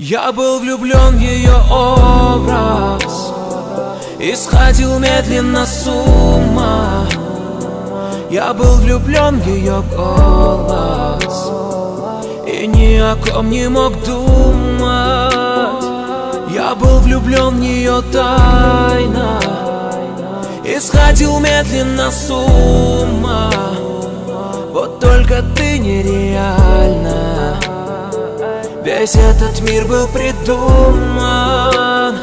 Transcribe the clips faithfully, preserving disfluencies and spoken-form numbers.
Я был влюблен в ее образ и сходил медленно с ума. Я был влюблен в ее голос и ни о ком не мог думать. Я был влюблен в нее тайно и сходил медленно с ума. Вот только ты нереальна. Весь этот мир был придуман.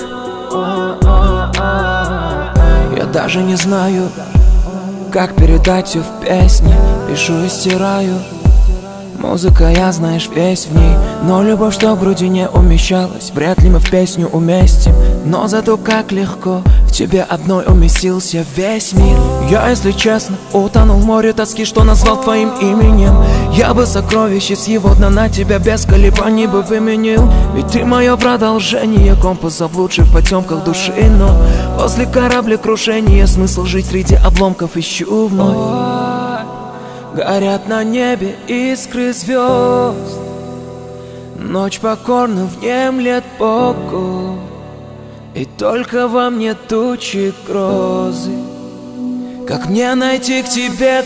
Я даже не знаю, как передать все в песне. Пишу и стираю. Музыка, я, знаешь, весь в ней. Но любовь, что в груди не умещалась, вряд ли мы в песню уместим. Но зато как легко в тебе одной уместился весь мир. Я, если честно, утонул в море тоски, что назвал твоим именем. Я бы сокровище с его дна на тебя без колебаний бы выменил. Ведь ты мое продолжение, компаса в лучших потемках души. Но после кораблекрушения смысл жить среди обломков ищу вновь. Горят на небе искры звезд, ночь покорно внемлет Богу, и только во мне тучи грозы. Как мне найти к тебе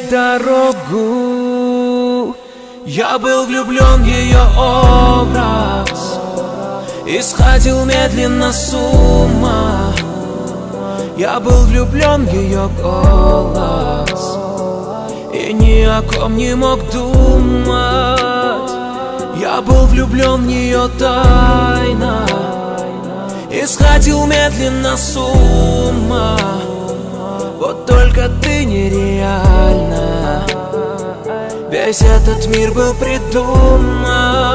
дорогу? Я был влюблен в ее образ и сходил медленно с ума. Я был влюблен в ее голос и ни о ком не мог думать. Я был влюблен в нее тайно и сходил медленно с ума. Вот только ты нереальна. Весь этот мир был придуман.